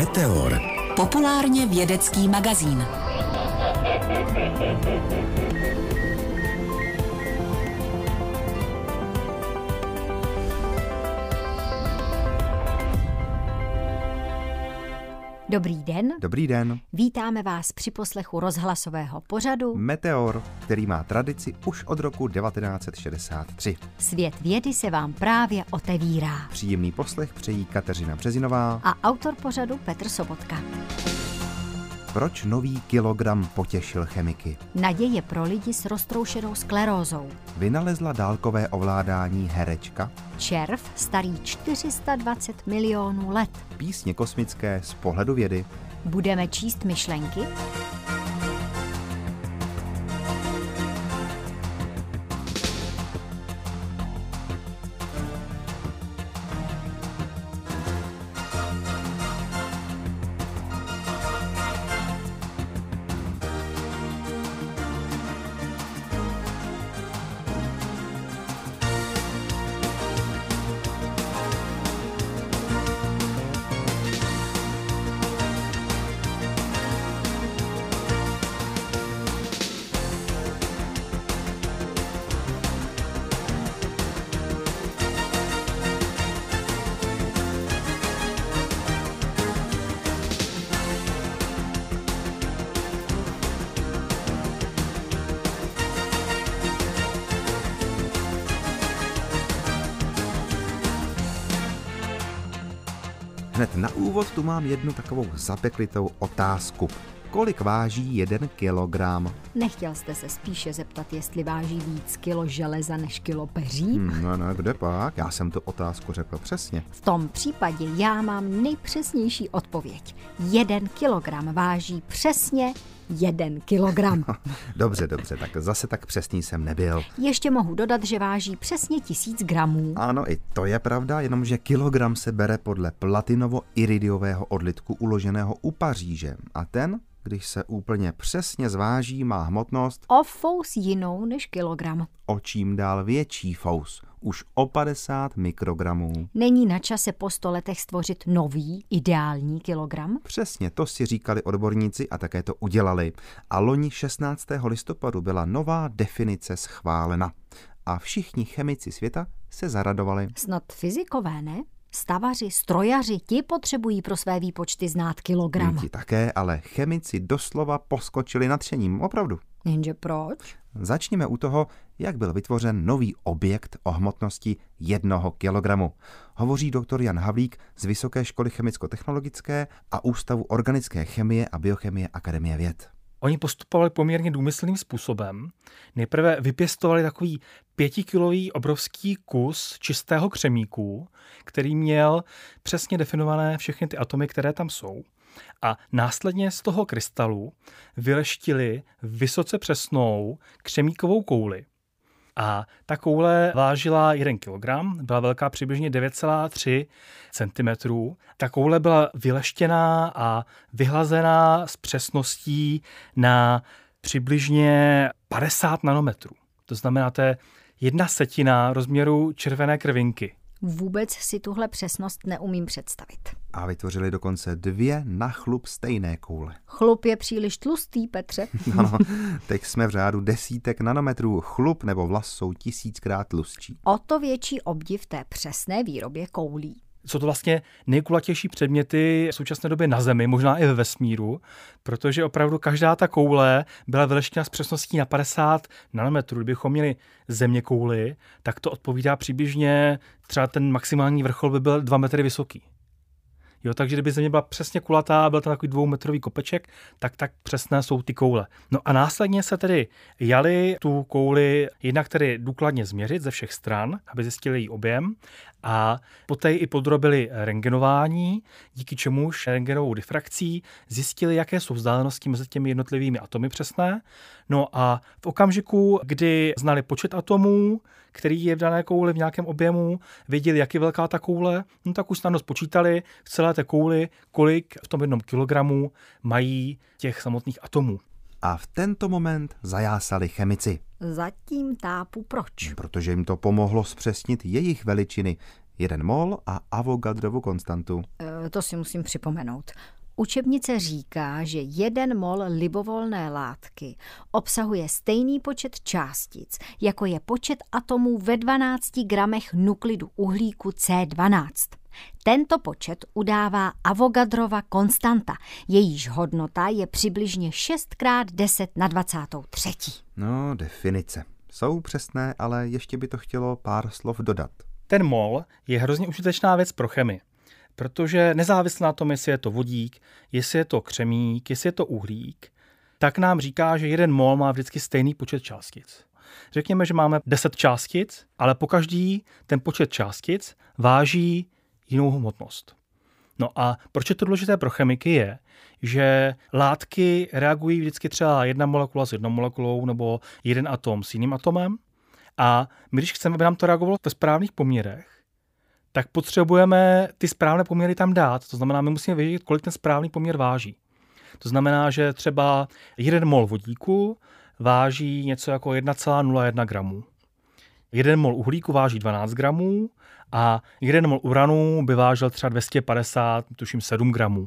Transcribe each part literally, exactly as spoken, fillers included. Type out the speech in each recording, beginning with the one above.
Meteor. Populárně vědecký magazín. Dobrý den. Dobrý den. Vítáme vás při poslechu rozhlasového pořadu Meteor, který má tradici už od roku devatenáct set šedesát tři. Svět vědy se vám právě otevírá. Příjemný poslech přejí Kateřina Březinová A autor pořadu Petr Sobotka. Proč nový kilogram potěšil chemiky? Naděje pro lidi s roztroušenou sklerózou. Vynalezla dálkové ovládání herečka? Červ starý čtyři sta dvacet milionů let. Písně kosmické z pohledu vědy? Budeme číst myšlenky? Hned na úvod tu mám jednu takovou zapeklitou otázku. Kolik váží jeden kilogram? Nechtěl jste se spíše zeptat, jestli váží víc kilo železa než kilo peří? Hmm, no, no, kde pak? Já jsem tu otázku řekl přesně. V tom případě já mám nejpřesnější odpověď. Jeden kilogram váží přesně jeden kilogram. Dobře, dobře, tak zase tak přesný jsem nebyl. Ještě mohu dodat, že váží přesně tisíc gramů. Ano, i to je pravda, jenomže kilogram se bere podle platinovo-iridiového odlitku uloženého u Paříže. A ten, když se úplně přesně zváží, má hmotnost O fous jinou než kilogram. o čím dál větší fous, už o padesát mikrogramů. Není na čase po sto letech stvořit nový, ideální kilogram? Přesně to si říkali odborníci a také to udělali. A loni šestnáctého listopadu byla nová definice schválena. A všichni chemici světa se zaradovali. Snad fyzikové, ne? Stavaři, strojaři, ti potřebují pro své výpočty znát kilogram. Ti také, ale chemici doslova poskočili nadšením, opravdu. Jenže proč? Začněme u toho, jak byl vytvořen nový objekt o hmotnosti jednoho kilogramu. Hovoří doktor Jan Havlík z Vysoké školy chemicko-technologické a Ústavu organické chemie a biochemie Akademie věd. Oni postupovali poměrně důmyslným způsobem. Nejprve vypěstovali takový pětikilový obrovský kus čistého křemíku, který měl přesně definované všechny ty atomy, které tam jsou. A následně z toho krystalu vyleštili vysoce přesnou křemíkovou kouli. A ta koule vážila jeden kilogram, byla velká přibližně devět celá tři centimetrů. Ta koule byla vyleštěná a vyhlazená s přesností na přibližně padesát nanometrů. To znamená, to je jedna setina rozměru červené krvinky. Vůbec si tuhle přesnost neumím představit. A vytvořili dokonce dvě na chlup stejné koule. Chlup je příliš tlustý, Petře. Ano, teď jsme v řádu desítek nanometrů. Chlup nebo vlas jsou tisíckrát tlustší. O to větší obdiv té přesné výrobě koulí. Jsou to vlastně nejkulatější předměty v současné době na Zemi, možná i ve vesmíru, protože opravdu každá ta koule byla vyleštěna s přesností na padesát nanometrů. Kdybychom měli země kouli, tak to odpovídá přibližně, třeba ten maximální vrchol by byl dva metry vysoký. Jo, takže kdyby země byla přesně kulatá, byl tam takový dvoumetrový kopeček, tak tak přesné jsou ty koule. No a následně se tedy jali tu kouli jednak tedy důkladně změřit ze všech stran, aby zjistili její objem, a poté i podrobili rentgenování, díky čemuž rentgenovou difrakcí zjistili, jaké jsou vzdálenosti mezi těmi jednotlivými atomy přesné. No a v okamžiku, kdy znali počet atomů, který je v dané kouli v nějakém objemu, věděli, jak je velká ta koule, no tak už snadno spočítali v celé té kouli, kolik v tom jednom kilogramu mají těch samotných atomů. A v tento moment zajásali chemici. Zatím tápu proč. Protože jim to pomohlo zpřesnit jejich veličiny. Jeden mol a Avogadrovu konstantu. E, to si musím připomenout. Učebnice říká, že jeden mol libovolné látky obsahuje stejný počet částic, jako je počet atomů ve dvanácti gramech nuklidu uhlíku C dvanáct. Tento počet udává Avogadrova konstanta, jejíž hodnota je přibližně šest krát deset na dvacátou třetí. No, definice. Jsou přesné, ale ještě by to chtělo pár slov dodat. Ten mol je hrozně užitečná věc pro chemii, protože nezávisle na tom, jestli je to vodík, jestli je to křemík, jestli je to uhlík, tak nám říká, že jeden mol má vždycky stejný počet částic. Řekněme, že máme deset částic, ale pokaždý ten počet částic váží jinou hmotnost. No a proč je to důležité pro chemiky je, že látky reagují vždycky třeba jedna molekula s jednou molekulou nebo jeden atom s jiným atomem a my, když chceme, aby nám to reagovalo ve správných poměrech, tak potřebujeme ty správné poměry tam dát. To znamená, my musíme vědět, kolik ten správný poměr váží. To znamená, že třeba jeden mol vodíku váží něco jako jedna celá nula jedna gramů. Jeden mol uhlíku váží dvanáct gramů a jeden mol uranu by vážil třeba dvě stě padesát, tuším sedm gramů.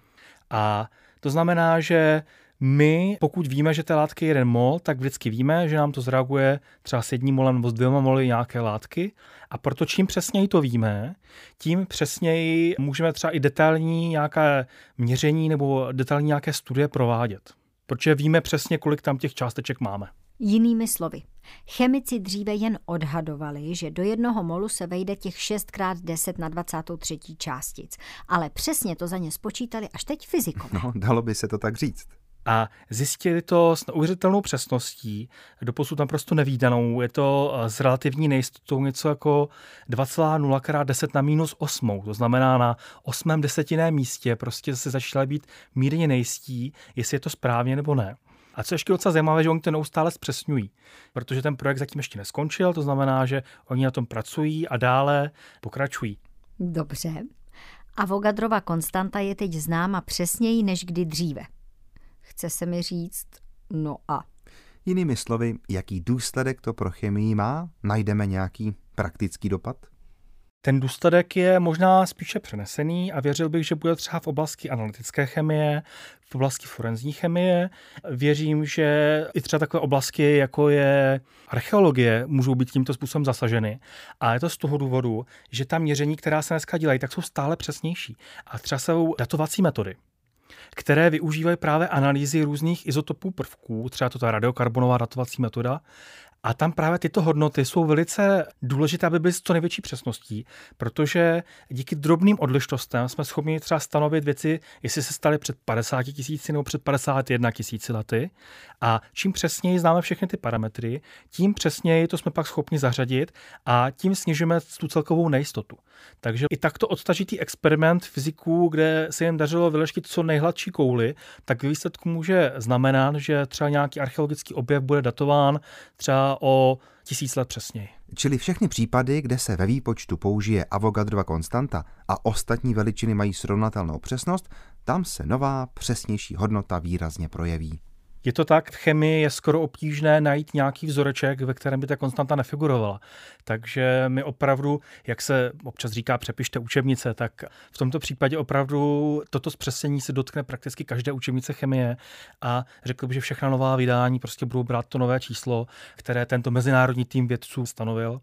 A to znamená, že my, pokud víme, že té látky je jeden mol, tak vždycky víme, že nám to zreaguje třeba s jedním molem nebo s dvěma moly nějaké látky. A proto čím přesněji to víme, tím přesněji můžeme třeba i detailní nějaké měření nebo detailní nějaké studie provádět. Protože víme přesně, kolik tam těch částeček máme. Jinými slovy, chemici dříve jen odhadovali, že do jednoho molu se vejde těch šest krát deset na dvacátou třetí částic, ale přesně to za ně spočítali až teď fyzikové. No, dalo by se to tak říct. A zjistili to s neuvěřitelnou přesností, doposud naprosto nevídanou. Je to s relativní nejistotou něco jako dva celá nula krát deset na minus osm. To znamená na osmém desetiném místě prostě se začala být mírně nejistí, jestli je to správně nebo ne. A co ještě docela zajímavé, že oni to neustále zpřesňují, protože ten projekt zatím ještě neskončil, to znamená, že oni na tom pracují a dále pokračují. Dobře. Avogadrova konstanta je teď známa přesněji než kdy dříve. Chce se mi říct, no a? Jinými slovy, jaký důsledek to pro chemii má? Najdeme nějaký praktický dopad? Ten důsledek je možná spíše přenesený a věřil bych, že bude třeba v oblasti analytické chemie, v oblasti forenzní chemie. Věřím, že i třeba takové oblasti, jako je archeologie, můžou být tímto způsobem zasaženy. A je to z toho důvodu, že ta měření, která se dneska dělají, tak jsou stále přesnější. A třeba jsou datovací metody, které využívají právě analýzy různých izotopů prvků, třeba to ta radiokarbonová datovací metoda. A tam právě tyto hodnoty jsou velice důležité, aby byly s co největší přesností, protože díky drobným odlišnostem jsme schopni třeba stanovit věci, jestli se staly před padesáti tisíci nebo před padesáti jedné tisíci lety. A čím přesněji známe všechny ty parametry, tím přesněji to jsme pak schopni zařadit a tím snižujeme tu celkovou nejistotu. Takže i takto odtažitý experiment fyziků, kde se jim dařilo vyleštit co nejhladší kouli, tak výsledku může znamenat, že třeba nějaký archeologický objev bude datován třeba o tisíc let přesněji. Čili všechny případy, kde se ve výpočtu použije Avogadrova konstanta a ostatní veličiny mají srovnatelnou přesnost, tam se nová, přesnější hodnota výrazně projeví. Je to tak, v chemii je skoro obtížné najít nějaký vzoreček, ve kterém by ta konstanta nefigurovala. Takže my opravdu, jak se občas říká, přepište učebnice, tak v tomto případě opravdu toto zpřesnění se dotkne prakticky každé učebnice chemie a řekl bych, že všechna nová vydání prostě budou brát to nové číslo, které tento mezinárodní tým vědců stanovil.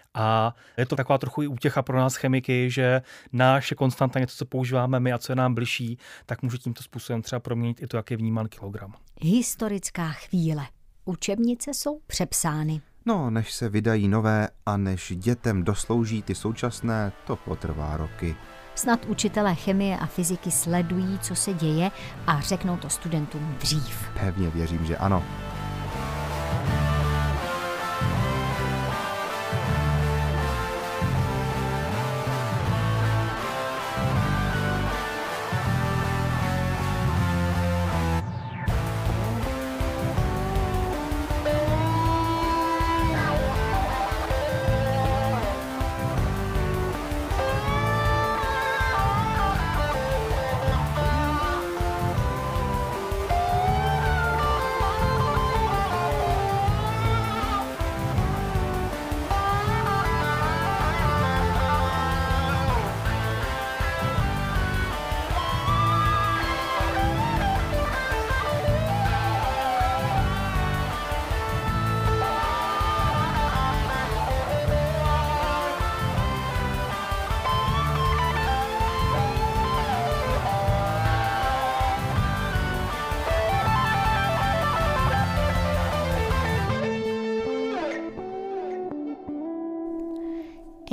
A je to taková trochu i útěcha pro nás chemiky, že naše konstanta, něco, co používáme my a co je nám bližší, tak může tímto způsobem třeba proměnit i to, jak je vnímán kilogram. Historická chvíle. Učebnice jsou přepsány. No, než se vydají nové a než dětem doslouží ty současné, to potrvá roky. Snad učitelé chemie a fyziky sledují, co se děje a řeknou to studentům dřív. Pevně věřím, že ano.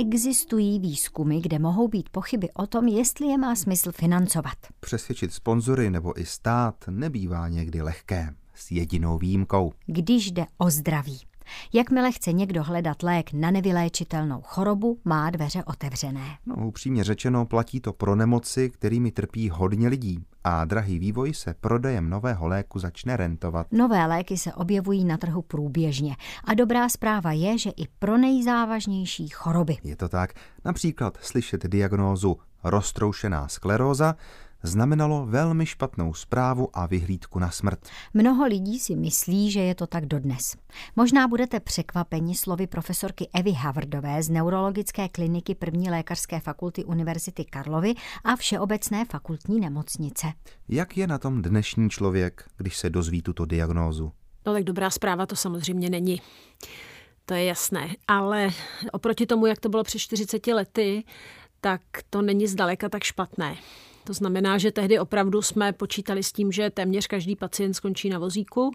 Existují výzkumy, kde mohou být pochyby o tom, jestli je má smysl financovat. Přesvědčit sponzory nebo i stát nebývá někdy lehké, s jedinou výjimkou. Když jde o zdraví. Jakmile chce někdo hledat lék na nevyléčitelnou chorobu, má dveře otevřené. No, upřímně řečeno, platí to pro nemoci, kterými trpí hodně lidí. A drahý vývoj se prodejem nového léku začne rentovat. Nové léky se objevují na trhu průběžně. A dobrá zpráva je, že i pro nejzávažnější choroby. Je to tak. Například slyšet diagnózu roztroušená skleróza znamenalo velmi špatnou zprávu a vyhlídku na smrt. Mnoho lidí si myslí, že je to tak dodnes. Možná budete překvapeni slovy profesorky Evy Havrdové z neurologické kliniky první lékařské fakulty Univerzity Karlovy a Všeobecné fakultní nemocnice. Jak je na tom dnešní člověk, když se dozví tuto diagnózu? No tak dobrá zpráva to samozřejmě není. To je jasné. Ale oproti tomu, jak to bylo před čtyřiceti lety, tak to není zdaleka tak špatné. To znamená, že tehdy opravdu jsme počítali s tím, že téměř každý pacient skončí na vozíku,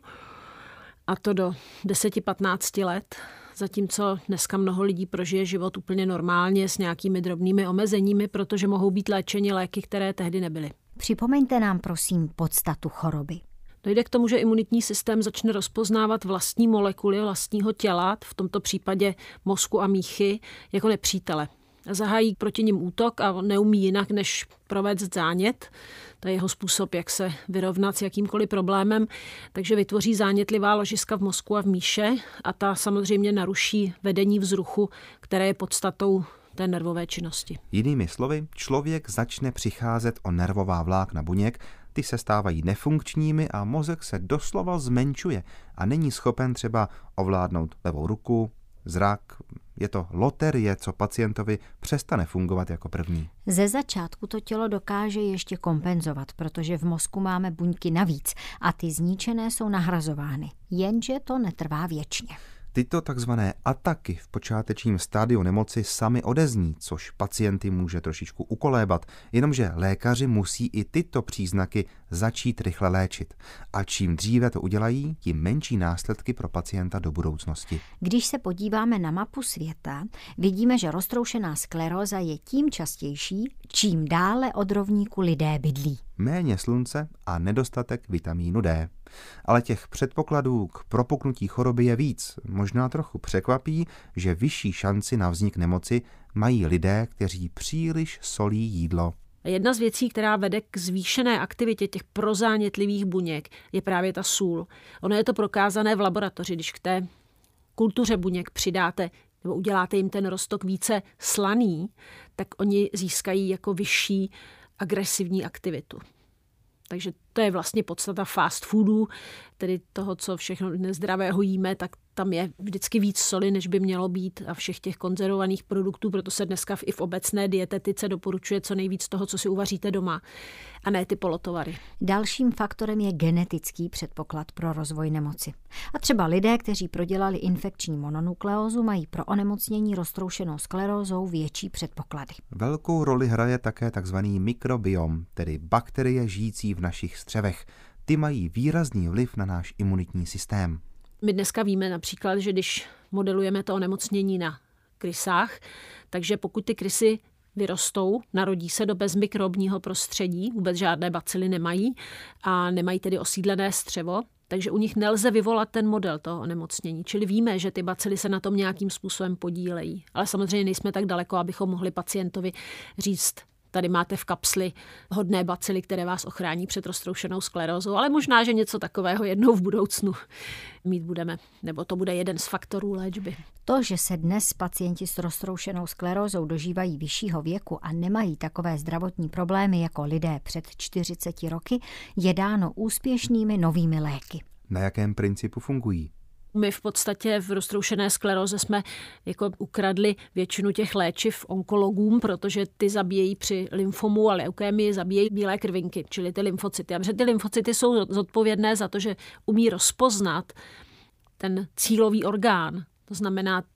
a to do deset až patnáct let, zatímco dneska mnoho lidí prožije život úplně normálně s nějakými drobnými omezeními, protože mohou být léčeni léky, které tehdy nebyly. Připomeňte nám prosím podstatu choroby. Dojde k tomu, že imunitní systém začne rozpoznávat vlastní molekuly vlastního těla, v tomto případě mozku a míchy, jako nepřítele. Zahájí proti nim útok a neumí jinak, než provést zánět. To je jeho způsob, jak se vyrovnat s jakýmkoliv problémem. Takže vytvoří zánětlivá ložiska v mozku a v míše a ta samozřejmě naruší vedení vzruchu, které je podstatou té nervové činnosti. Jinými slovy, člověk začne přicházet o nervová vlákna buněk, ty se stávají nefunkčními a mozek se doslova zmenšuje a není schopen třeba ovládnout levou ruku, zrak. Je to loterie, co pacientovi přestane fungovat jako první. Ze začátku to tělo dokáže ještě kompenzovat, protože v mozku máme buňky navíc a ty zničené jsou nahrazovány. Jenže to netrvá věčně. Tyto takzvané ataky v počátečním stádiu nemoci sami odezní, což pacienty může trošičku ukolébat, jenomže lékaři musí i tyto příznaky začít rychle léčit. A čím dříve to udělají, tím menší následky pro pacienta do budoucnosti. Když se podíváme na mapu světa, vidíme, že roztroušená skleróza je tím častější, čím dále od rovníku lidé bydlí. Méně slunce a nedostatek vitamínu D. Ale těch předpokladů k propuknutí choroby je víc. Možná trochu překvapí, že vyšší šanci na vznik nemoci mají lidé, kteří příliš solí jídlo. Jedna z věcí, která vede k zvýšené aktivitě těch prozánětlivých buněk, je právě ta sůl. Ono je to prokázané v laboratoři, když k té kultuře buněk přidáte nebo uděláte jim ten roztok více slaný, tak oni získají jako vyšší agresivní aktivitu. Takže to je vlastně podstata fast foodů, tedy toho, co všechno nezdravého jíme, tak tam je vždycky víc soli, než by mělo být a všech těch konzervovaných produktů, proto se dneska i v obecné dietetice doporučuje co nejvíc toho, co si uvaříte doma, a ne ty polotovary. Dalším faktorem je genetický předpoklad pro rozvoj nemoci. A třeba lidé, kteří prodělali infekční mononukleózu, mají pro onemocnění roztroušenou sklerózou větší předpoklady. Velkou roli hraje také takzvaný mikrobiom, tedy bakterie žijící v našich střevech. Ty mají výrazný vliv na náš imunitní systém. My dneska víme například, že když modelujeme to onemocnění na krysách, takže pokud ty krysy vyrostou, narodí se do bezmikrobního prostředí, vůbec žádné bacily nemají a nemají tedy osídlené střevo, takže u nich nelze vyvolat ten model toho onemocnění. Čili víme, že ty bacily se na tom nějakým způsobem podílejí. Ale samozřejmě nejsme tak daleko, abychom mohli pacientovi říct, tady máte v kapsli hodné bacily, které vás ochrání před roztroušenou sklerózou, ale možná, že něco takového jednou v budoucnu mít budeme, nebo to bude jeden z faktorů léčby. To, že se dnes pacienti s roztroušenou sklerózou dožívají vyššího věku a nemají takové zdravotní problémy jako lidé před čtyřiceti roky, je dáno úspěšnými novými léky. Na jakém principu fungují? My v podstatě v roztroušené skleróze jsme jako ukradli většinu těch léčiv onkologům, protože ty zabíjejí při lymfomu a leukémii zabíjejí bílé krvinky, čili ty lymfocyty. A protože ty lymfocyty jsou zodpovědné za to, že umí rozpoznat ten cílový orgán. To znamená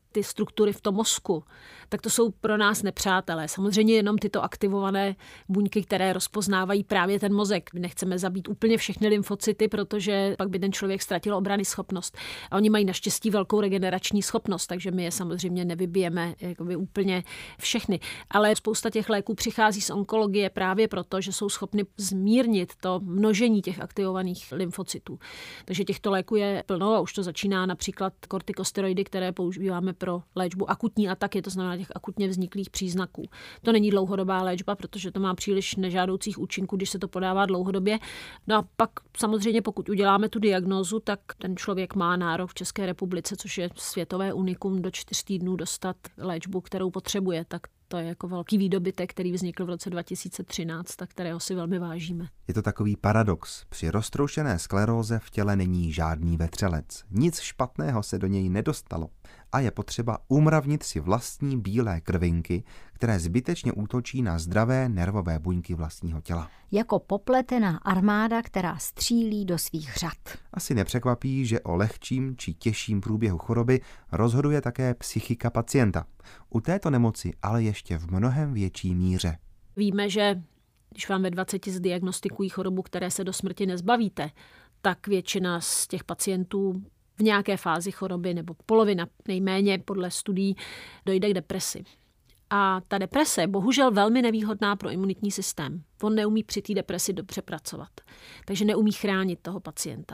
ty struktury v tom mozku, tak to jsou pro nás nepřátelé. Samozřejmě jenom tyto aktivované buňky, které rozpoznávají právě ten mozek. My nechceme zabít úplně všechny lymfocyty, protože pak by ten člověk ztratil obrany schopnost. A oni mají naštěstí velkou regenerační schopnost, takže my je samozřejmě nevybijeme jakoby úplně všechny. Ale spousta těch léků přichází z onkologie právě proto, že jsou schopny zmírnit to množení těch aktivovaných lymfocytů. Takže těchto léků je plno a už to začíná například kortikosteroidy, které používáme pro léčbu akutní ataky, to znamená těch akutně vzniklých příznaků. To není dlouhodobá léčba, protože to má příliš nežádoucích účinků, když se to podává dlouhodobě. No a pak samozřejmě, pokud uděláme tu diagnózu, tak ten člověk má nárok v České republice, což je světové unikum, do čtyř týdnů dostat léčbu, kterou potřebuje. Tak to je jako velký výdobytek, který vznikl v roce dva tisíce třináct a kterého si velmi vážíme. Je to takový paradox. Při roztroušené skleróze v těle není žádný vetřelec. Nic špatného se do něj nedostalo. A je potřeba umravnit si vlastní bílé krvinky, které zbytečně útočí na zdravé nervové buňky vlastního těla. Jako popletená armáda, která střílí do svých řad. Asi nepřekvapí, že o lehčím či těžším průběhu choroby rozhoduje také psychika pacienta. U této nemoci ale ještě v mnohem větší míře. Víme, že když vám ve dvaceti zdiagnostikují chorobu, které se do smrti nezbavíte, tak většina z těch pacientů v nějaké fázi choroby, nebo polovina nejméně podle studií, dojde k depresi. A ta deprese je bohužel velmi nevýhodná pro imunitní systém. On neumí při té depresi dobře pracovat. Takže neumí chránit toho pacienta.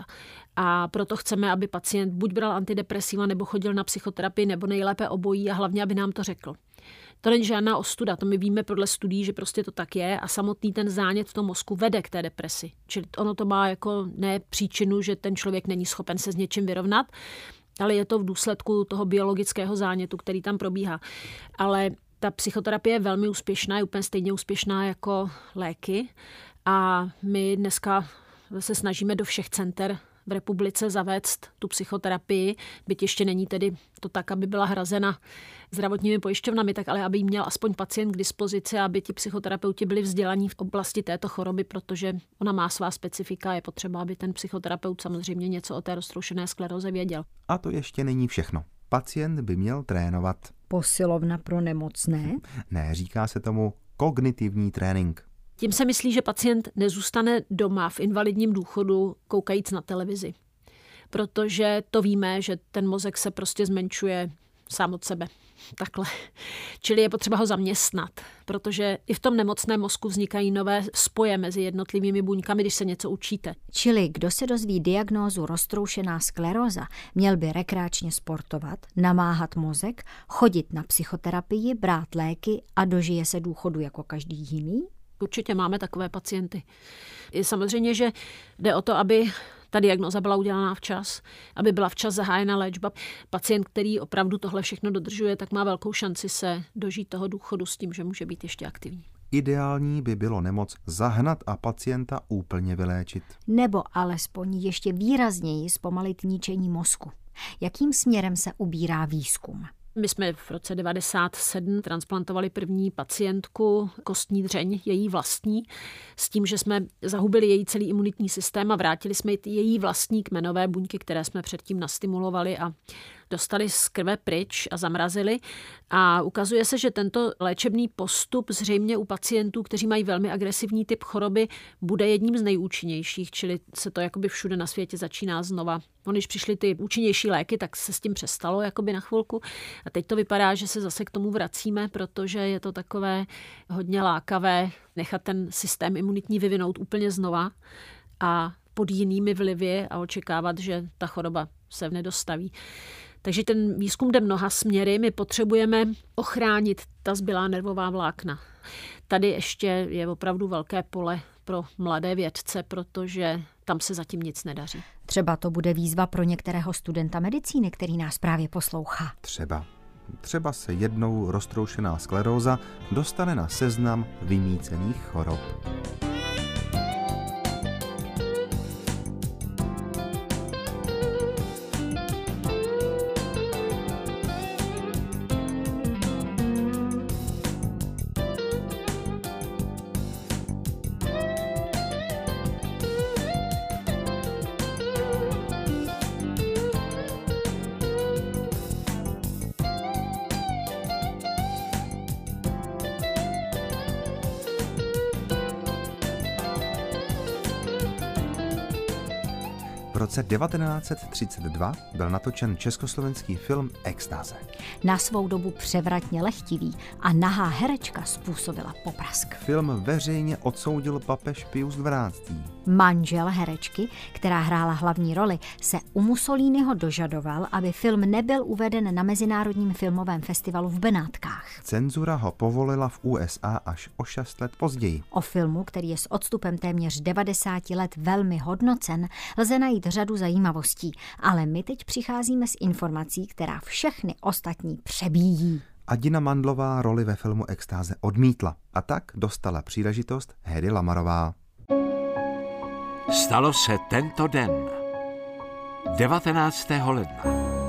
A proto chceme, aby pacient buď bral antidepresiva, nebo chodil na psychoterapii, nebo nejlépe obojí a hlavně, aby nám to řekl. To není žádná ostuda, to my víme podle studií, že prostě to tak je a samotný ten zánět v tom mozku vede k té depresi. Čili ono to má jako ne příčinu, že ten člověk není schopen se s něčím vyrovnat, ale je to v důsledku toho biologického zánětu, který tam probíhá. Ale ta psychoterapie je velmi úspěšná, je úplně stejně úspěšná jako léky a my dneska se snažíme do všech center v republice zavést tu psychoterapii, byť ještě není tedy to tak, aby byla hrazena zdravotními pojišťovnami, tak ale aby jí měl aspoň pacient k dispozici, aby ti psychoterapeuti byli vzdělaní v oblasti této choroby, protože ona má svá specifika, je potřeba, aby ten psychoterapeut samozřejmě něco o té roztroušené skleróze věděl. A to ještě není všechno. Pacient by měl trénovat. Posilovna pro nemocné? Ne, říká se tomu kognitivní trénink. Tím se myslí, že pacient nezůstane doma v invalidním důchodu koukajíc na televizi. Protože to víme, že ten mozek se prostě zmenšuje sám od sebe. Takhle. Čili je potřeba ho zaměstnat, protože i v tom nemocném mozku vznikají nové spoje mezi jednotlivými buňkami, když se něco učíte. Čili kdo se dozví diagnózu roztroušená skleróza, měl by rekreačně sportovat, namáhat mozek, chodit na psychoterapii, brát léky a dožije se důchodu jako každý jiný? Určitě máme takové pacienty. Je samozřejmě, že jde o to, aby ta diagnóza byla udělaná včas, aby byla včas zahájena léčba. Pacient, který opravdu tohle všechno dodržuje, tak má velkou šanci se dožít toho důchodu s tím, že může být ještě aktivní. Ideální by bylo nemoc zahnat a pacienta úplně vyléčit. Nebo alespoň ještě výrazněji zpomalit ničení mozku. Jakým směrem se ubírá výzkum? My jsme v roce devadesát sedm transplantovali první pacientku, kostní dřeň, její vlastní, s tím, že jsme zahubili její celý imunitní systém a vrátili jsme její vlastní kmenové buňky, které jsme předtím nastimulovali a dostali z krve pryč a zamrazili. A ukazuje se, že tento léčebný postup zřejmě u pacientů, kteří mají velmi agresivní typ choroby, bude jedním z nejúčinnějších, čili se to jakoby všude na světě začíná znova. No, když přišly ty účinnější léky, tak se s tím přestalo jakoby na chvilku. A teď to vypadá, že se zase k tomu vracíme, protože je to takové hodně lákavé nechat ten systém imunitní vyvinout úplně znova a pod jinými vlivy a očekávat, že ta choroba se nedostaví. Takže ten výzkum jde mnoha směry. My potřebujeme ochránit ta zbylá nervová vlákna. Tady ještě je opravdu velké pole pro mladé vědce, protože tam se zatím nic nedaří. Třeba to bude výzva pro některého studenta medicíny, který nás právě poslouchá. Třeba. Třeba se jednou roztroušená skleróza dostane na seznam vymýcených chorob. V roce devatenáct set třicet dva byl natočen československý film Extáze. Na svou dobu převratně lehtivý a nahá herečka způsobila poprask. Film veřejně odsoudil papež Pius dvanáctý. Manžel herečky, která hrála hlavní roli, se u Mussoliniho dožadoval, aby film nebyl uveden na Mezinárodním filmovém festivalu v Benátkách. Cenzura ho povolila v U S A až o šest let později. O filmu, který je s odstupem téměř devadesáti let velmi hodnocen, lze najít řadu zajímavostí, ale my teď přicházíme s informací, která všechny ostatní přebíjí. Adina Mandlová roli ve filmu Extáze odmítla a tak dostala příležitost Hedy Lamarová. Stalo se tento den, devatenáctého ledna.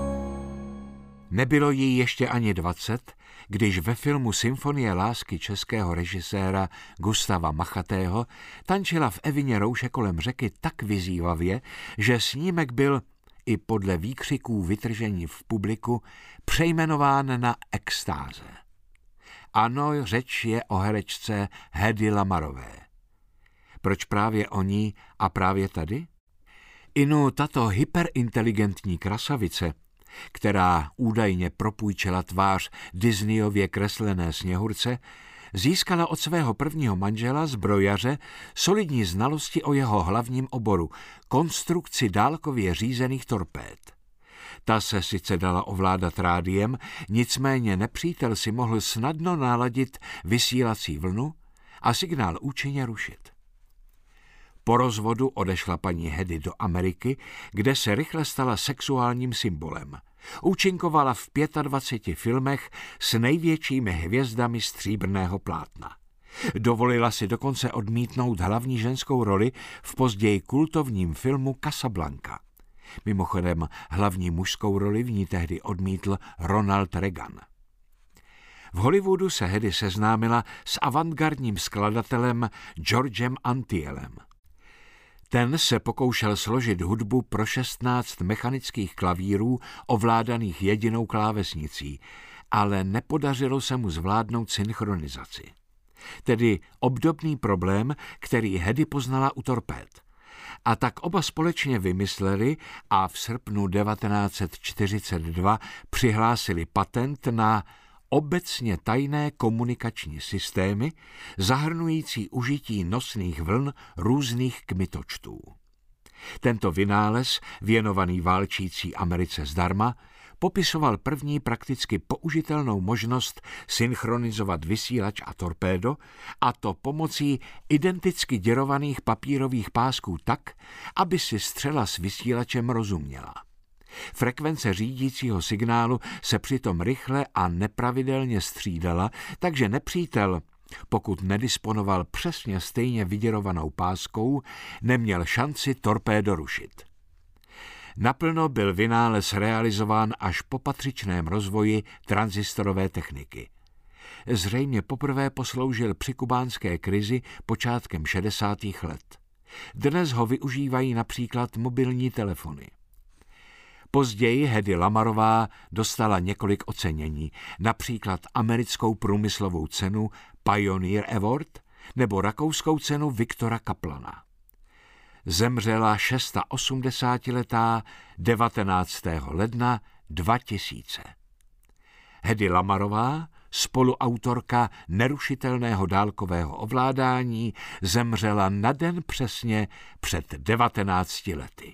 Nebylo jí ještě ani dvacet, když ve filmu Symfonie lásky českého režiséra Gustava Machatého tančila v Evině rouše kolem řeky tak vyzývavě, že snímek byl i podle výkřiků vytržení v publiku přejmenován na Extáze. Ano, řeč je o herečce Hedy Lamarové. Proč právě o ní a právě tady? Inu tato hyperinteligentní krasavice, která údajně propůjčila tvář Disneyově kreslené Sněhurce, získala od svého prvního manžela zbrojaře solidní znalosti o jeho hlavním oboru, konstrukci dálkově řízených torpéd. Ta se sice dala ovládat rádiem, nicméně nepřítel si mohl snadno naladit vysílací vlnu a signál účinně rušit. Po rozvodu odešla paní Hedy do Ameriky, kde se rychle stala sexuálním symbolem. Účinkovala v dvaceti pěti filmech s největšími hvězdami stříbrného plátna. Dovolila si dokonce odmítnout hlavní ženskou roli v později kultovním filmu Casablanca. Mimochodem, hlavní mužskou roli v ní tehdy odmítl Ronald Reagan. V Hollywoodu se Hedy seznámila s avantgardním skladatelem Georgem Antielem. Ten se pokoušel složit hudbu pro šestnáct mechanických klavírů ovládaných jedinou klávesnicí, ale nepodařilo se mu zvládnout synchronizaci. Tedy obdobný problém, který Hedy poznala u torpéd. A tak oba společně vymysleli a v srpnu devatenáct set čtyřicet dva přihlásili patent na obecně tajné komunikační systémy, zahrnující užití nosných vln různých kmitočtů. Tento vynález, věnovaný válčící Americe zdarma, popisoval první prakticky použitelnou možnost synchronizovat vysílač a torpédo, a to pomocí identicky děrovaných papírových pásků tak, aby si střela s vysílačem rozuměla. Frekvence řídícího signálu se přitom rychle a nepravidelně střídala, takže nepřítel, pokud nedisponoval přesně stejně vyděrovanou páskou, neměl šanci torpédo rušit. Naplno byl vynález realizován až po patřičném rozvoji tranzistorové techniky. Zřejmě poprvé posloužil při kubánské krizi počátkem šedesátých let. Dnes ho využívají například mobilní telefony. Později Hedy Lamarová dostala několik ocenění, například americkou průmyslovou cenu Pioneer Award nebo rakouskou cenu Viktora Kaplana. Zemřela osmdesátišestiletá devatenáctého ledna dva tisíce. Hedy Lamarová, spoluautorka nerušitelného dálkového ovládání, zemřela na den přesně před devatenácti lety.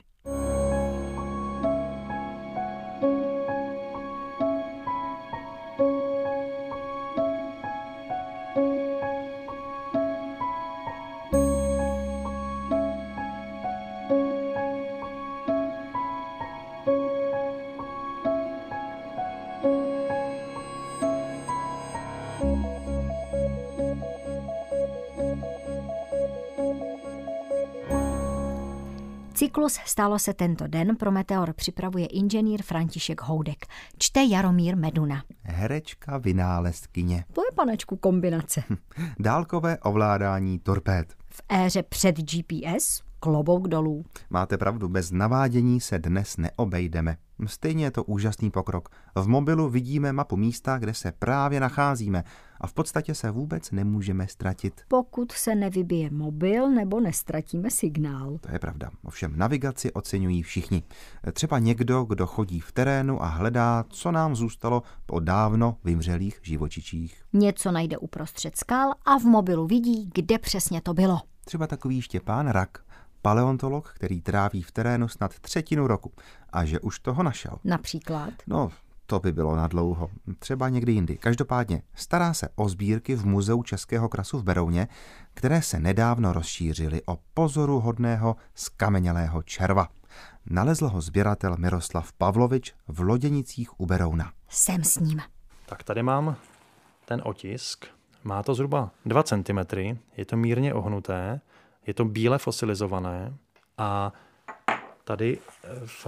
Cyklus Stalo se tento den pro Meteor připravuje inženýr František Houdek. Čte Jaromír Meduna. Herečka, vynálezkyně. To je, panečku, kombinace. Dálkové ovládání torpéd. V éře před G P S klobouk dolů. Máte pravdu, bez navádění se dnes neobejdeme. Stejně je to úžasný pokrok. V mobilu vidíme mapu místa, kde se právě nacházíme, a v podstatě se vůbec nemůžeme ztratit. Pokud se nevybije mobil nebo nestratíme signál. To je pravda. Ovšem navigaci oceňují všichni. Třeba někdo, kdo chodí v terénu a hledá, co nám zůstalo po dávno vymřelých živočiších. Něco najde uprostřed skal a v mobilu vidí, kde přesně to bylo. Třeba takový Štěpán Rak, paleontolog, který tráví v terénu snad třetinu roku a že už toho našel. Například? No, to by bylo na dlouho. Třeba někdy jindy. Každopádně stará se o sbírky v Muzeu Českého krasu v Berouně, které se nedávno rozšířily o pozoruhodného skamenělého červa. Nalezl ho sběratel Miroslav Pavlovič v Loděnicích u Berouna. Jsem s ním. Tak tady mám ten otisk. Má to zhruba dva centimetry, je to mírně ohnuté, je to bíle fosilizované a tady v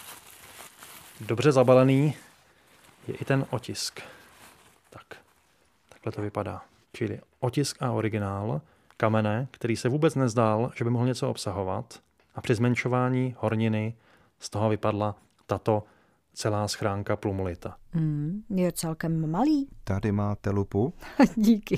dobře zabalený je i ten otisk. Tak, takhle to vypadá. Čili otisk a originál kamene, který se vůbec nezdál, že by mohl něco obsahovat, a při zmenšování horniny z toho vypadla tato celá schránka plumulita. Mm, je celkem malý. Tady máte lupu. Díky.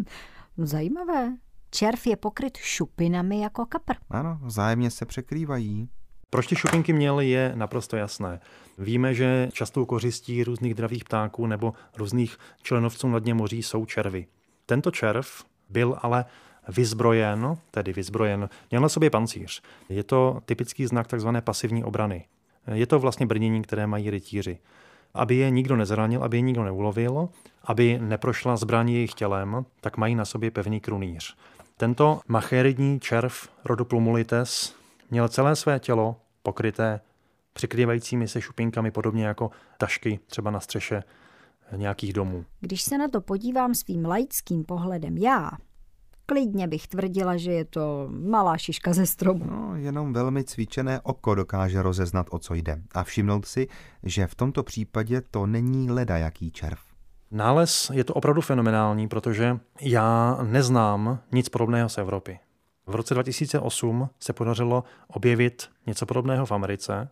Zajímavé. Červ je pokryt šupinami jako kapr. Ano, vzájemně se překrývají. Proč ty šupinky měl, je naprosto jasné. Víme, že častou kořistí různých dravých ptáků nebo různých členovců na dně moří jsou červy. Tento červ byl ale vyzbrojen, tedy vyzbrojen, měl na sobě pancíř. Je to typický znak tzv. Pasivní obrany. Je to vlastně brnění, které mají rytíři. Aby je nikdo nezranil, aby je nikdo neulovil, aby neprošla zbraň jejich tělem, tak mají na sobě pevný krunýř. Tento macheridní červ rodu Plumulites měl celé své tělo pokryté přikrývajícími se šupinkami, podobně jako tašky třeba na střeše nějakých domů. Když se na to podívám svým laickým pohledem já, klidně bych tvrdila, že je to malá šiška ze stromu. No, jenom velmi cvičené oko dokáže rozeznat, o co jde. A všimnout si, že v tomto případě to není ledajaký červ. Nález je to opravdu fenomenální, protože já neznám nic podobného z Evropy. V roce dva tisíce osm se podařilo objevit něco podobného v Americe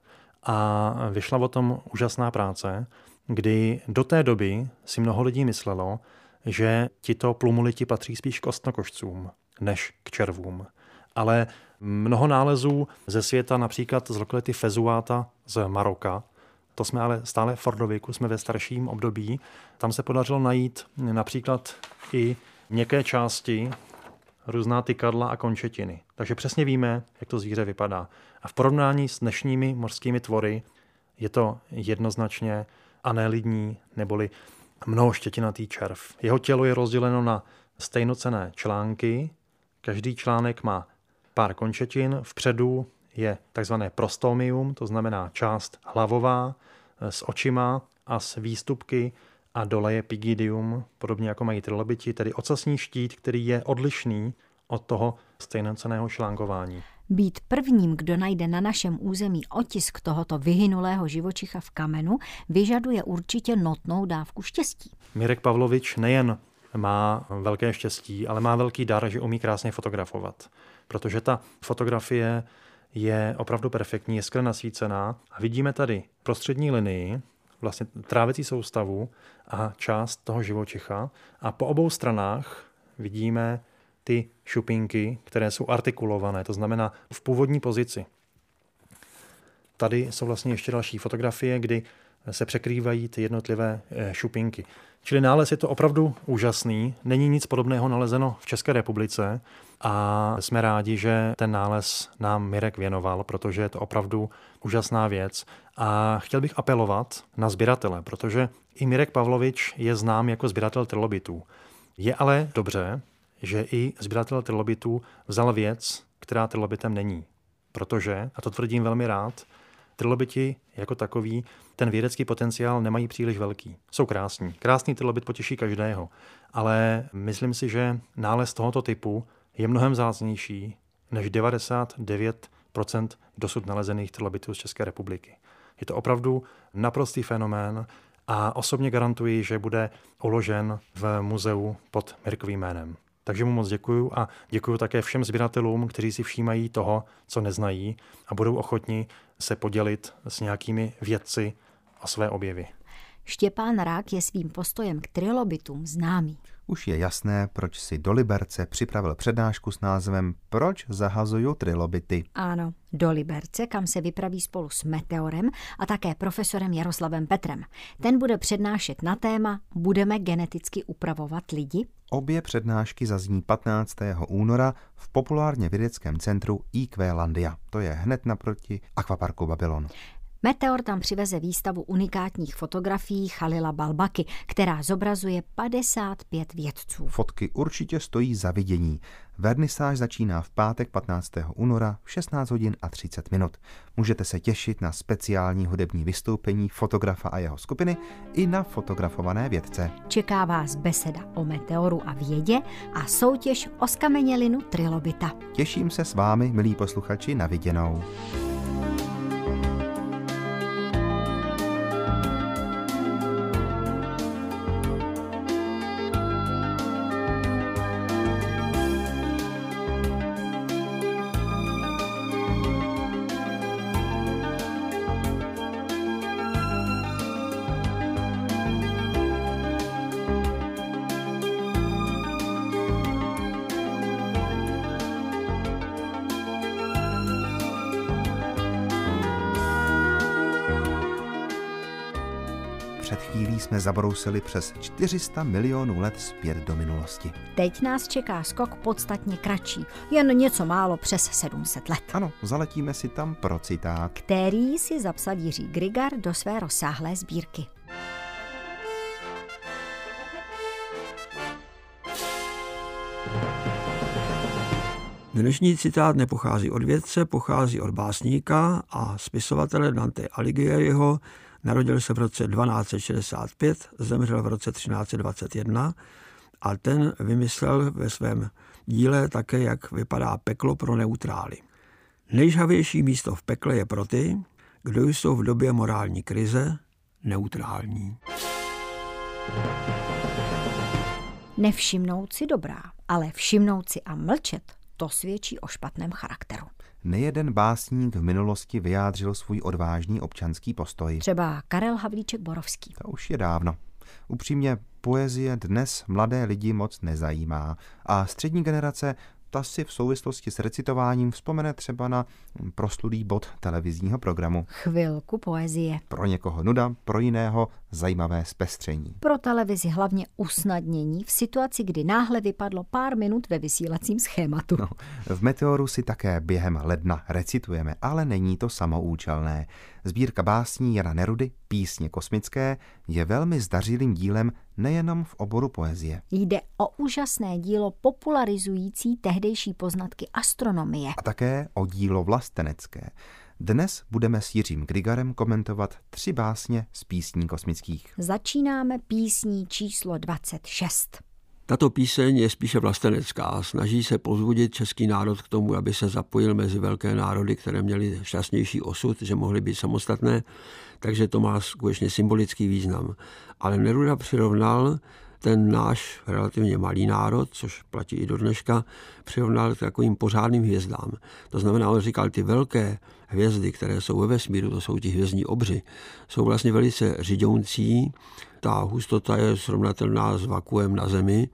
a vyšla o tom úžasná práce, kdy do té doby si mnoho lidí myslelo, že tito plumuliti patří spíš k ostnokošcům než k červům. Ale mnoho nálezů ze světa, například z lokality Fezuáta z Maroka, to jsme ale stále v Fordoviku, jsme ve starším období, tam se podařilo najít například i měkké části, různá tykadla a končetiny. Takže přesně víme, jak to zvíře vypadá. A v porovnání s dnešními mořskými tvory je to jednoznačně anelidní neboli mnohoštětinatý červ. Jeho tělo je rozděleno na stejnocenné články. Každý článek má pár končetin. Vpředu je takzvané prostomium, to znamená část hlavová s očima a s výstupky, a dole je pygidium, podobně jako mají trilobiti, tedy ocasní štít, který je odlišný od toho stejnocenného článkování. Být prvním, kdo najde na našem území otisk tohoto vyhynulého živočicha v kamenu, vyžaduje určitě notnou dávku štěstí. Mirek Pavlovič nejen má velké štěstí, ale má velký dar, že umí krásně fotografovat. Protože ta fotografie je opravdu perfektní, je skvěle nasvícená. A vidíme tady prostřední linii, vlastně trávicí soustavu a část toho živočicha. A po obou stranách vidíme ty šupinky, které jsou artikulované, to znamená v původní pozici. Tady jsou vlastně ještě další fotografie, kdy se překrývají ty jednotlivé šupinky. Čili nález je to opravdu úžasný, není nic podobného nalezeno v České republice a jsme rádi, že ten nález nám Mirek věnoval, protože je to opravdu úžasná věc. A chtěl bych apelovat na sběratele, protože i Mirek Pavlovič je znám jako sběratel trilobitů. Je ale dobře, že i sběratel trilobitů vzal věc, která trilobitem není. Protože, a to tvrdím velmi rád, trilobiti jako takový ten vědecký potenciál nemají příliš velký. Jsou krásní. Krásný trilobit potěší každého. Ale myslím si, že nález tohoto typu je mnohem vzácnější než devadesát devět procent dosud nalezených trilobitů z České republiky. Je to opravdu naprostý fenomén a osobně garantuji, že bude uložen v muzeu pod Mirkovým jménem. Takže mu moc děkuju a děkuju také všem sběratelům, kteří si všímají toho, co neznají a budou ochotni se podělit s nějakými vědci o své objevy. Štěpán Rák je svým postojem k trilobitům známý. Už je jasné, proč si do Liberce připravil přednášku s názvem Proč zahazuju trilobity. Ano, do Liberce, kam se vypraví spolu s Meteorem a také profesorem Jaroslavem Petrem. Ten bude přednášet na téma Budeme geneticky upravovat lidi? Obě přednášky zazní patnáctého února v populárně vědeckém centru í kvé Landia. To je hned naproti Akvaparku Babylon. Meteor tam přiveze výstavu unikátních fotografií Chalila Balbaky, která zobrazuje padesát pět vědců. Fotky určitě stojí za vidění. Vernisáž začíná v pátek patnáctého února v šestnáct hodin a třicet minut. Můžete se těšit na speciální hudební vystoupení fotografa a jeho skupiny i na fotografované vědce. Čeká vás beseda o meteoru a vědě a soutěž o skamenělinu trilobita. Těším se s vámi, milí posluchači, na viděnou. Před chvílí jsme zabrousili přes čtyři sta milionů let zpět do minulosti. Teď nás čeká skok podstatně kratší, jen něco málo přes sedm set let. Ano, zaletíme si tam pro citát, který si zapsal Jiří Grigar do své rozsáhlé sbírky. Dnešní citát nepochází od vědce, pochází od básníka a spisovatele Dante Alighieriho. Narodil se v roce dvanáct set šedesát pět, zemřel v roce třináct set dvacet jedna a ten vymyslel ve svém díle také, jak vypadá peklo pro neutrály. Nejžhavější místo v pekle je pro ty, kdo jsou v době morální krize neutrální. Nevšimnout si dobrá, ale všimnout si a mlčet, to svědčí o špatném charakteru. nejeden básník v minulosti vyjádřil svůj odvážný občanský postoj. Třeba Karel Havlíček Borovský. To už je dávno. Upřímně, poezie dnes mladé lidi moc nezajímá a střední generace ta si v souvislosti s recitováním vzpomene třeba na proslulý bod televizního programu. Chvilku poezie. Pro někoho nuda, pro jiného zajímavé zpestření. Pro televizi hlavně usnadnění v situaci, kdy náhle vypadlo pár minut ve vysílacím schématu. No, v Meteoru si také během ledna recitujeme, ale není to samoučelné. Sbírka básní Jana Nerudy, Písně kosmické, je velmi zdařilým dílem nejenom v oboru poezie. Jde o úžasné dílo popularizující tehdejší poznatky astronomie. A také o dílo vlastenecké. Dnes budeme s Jiřím Grigarem komentovat tři básně z Písní kosmických. Začínáme písní číslo dvacet šest. Tato píseň je spíše vlastenecká. Snaží se povzbudit český národ k tomu, aby se zapojil mezi velké národy, které měly šťastnější osud, že mohly být samostatné, takže to má skutečně symbolický význam. Ale Neruda přirovnal ten náš relativně malý národ, což platí i do dneška, přirovnal k takovým pořádným hvězdám. To znamená, on říkal, ty velké hvězdy, které jsou ve vesmíru, to jsou ti hvězdní obři, jsou vlastně velice řidoucí, ta hustota je srovnatelná s vakuem na Zemi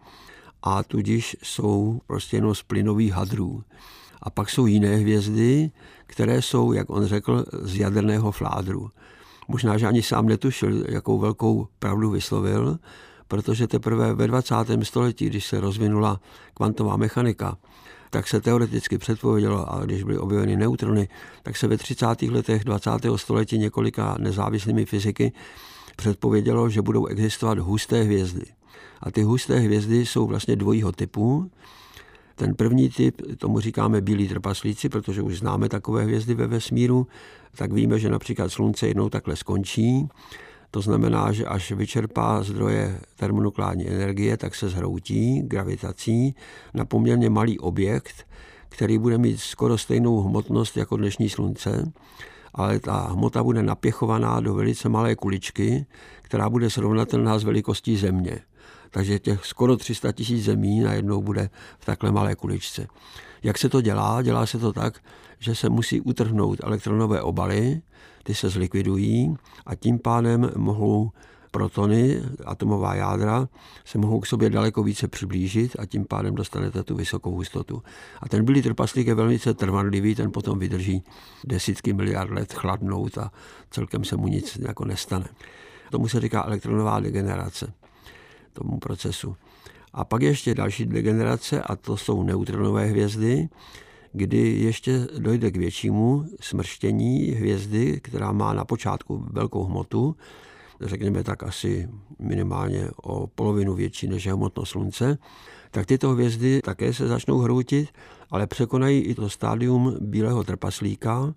a tudíž jsou prostě jenom z plynových hadrů. A pak jsou jiné hvězdy, které jsou, jak on řekl, z jaderného fládru. Možná, že ani sám netušil, jakou velkou pravdu vyslovil, protože teprve ve dvacátém století, když se rozvinula kvantová mechanika, tak se teoreticky předpovědělo, a když byly objeveny neutrony, tak se ve třicátých letech dvacátého století několika nezávislými fyziky předpovědělo, že budou existovat husté hvězdy. A ty husté hvězdy jsou vlastně dvojího typu. Ten první typ, tomu říkáme bílí trpaslíci, protože už známe takové hvězdy ve vesmíru, tak víme, že například Slunce jednou takhle skončí. To znamená, že až vyčerpá zdroje termonukleární energie, tak se zhroutí gravitací na poměrně malý objekt, který bude mít skoro stejnou hmotnost jako dnešní Slunce, ale ta hmota bude napěchovaná do velice malé kuličky, která bude srovnatelná s velikostí Země. Takže těch skoro tři sta tisíc zemí najednou bude v takhle malé kuličce. Jak se to dělá? Dělá se to tak, že se musí utrhnout elektronové obaly, ty se zlikvidují a tím pádem mohou protony, atomová jádra, se mohou k sobě daleko více přiblížit a tím pádem dostanete tu vysokou hustotu. A ten bílý trpaslík je velmi trvanlivý, ten potom vydrží desítky miliard let chladnout a celkem se mu nic jako nestane. Tomu se říká elektronová degenerace, tomu procesu. A pak ještě další degenerace, a to jsou neutronové hvězdy, kdy ještě dojde k většímu smrštění hvězdy, která má na počátku velkou hmotu, řekněme tak asi minimálně o polovinu větší než je hmotnost Slunce, tak tyto hvězdy také se začnou hroutit, ale překonají i to stádium bílého trpaslíka